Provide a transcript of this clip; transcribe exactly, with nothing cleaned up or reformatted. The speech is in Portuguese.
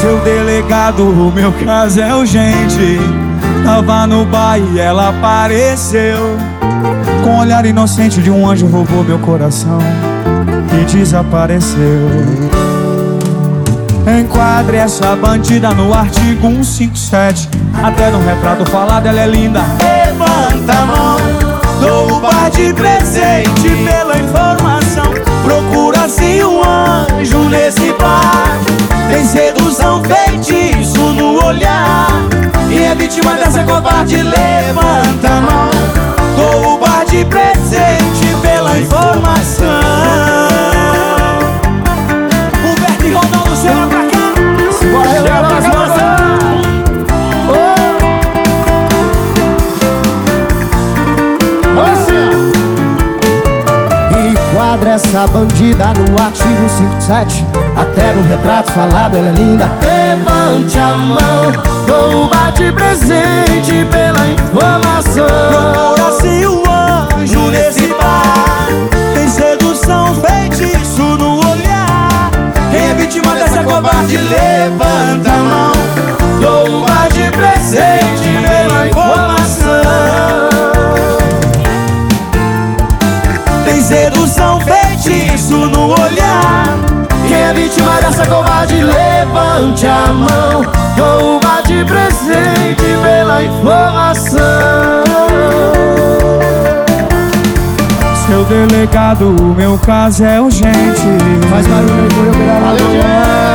Seu delegado, o meu caso é urgente. Tava no bar e ela apareceu. Com o olhar inocente de um anjo roubou meu coração e desapareceu. Enquadre essa bandida no artigo cento e cinquenta e sete. Até no retrato falado ela é linda. Levanta a mão, dou o bar de presente pela informação. Procura-se um anjo nesse bar. Tem sedução, feitiço no olhar. E é vítima dessa covarde, levanta a mão. Dou o bar de presente pela informação. Humberto e Ronaldo, chega pra cá. Chega pra cá, Enquadra essa bandida no artigo cinquenta e sete. Até no retrato falado ela é linda. Levante a mão, dou o bar de presente pela informação. Procura-se um anjo nesse bar. Tem sedução, feitiço no olhar. Quem é vítima dessa covarde, levanta a mão. Dou o bar de presente pela informação. Tem sedução, feitiço no olhar. Quem é vítima dessa covarde, levante a mão. Dou o bar de presente pela informação. Seu delegado, o meu caso é urgente. Faz barulho aí por eu virar. Valeu, gente!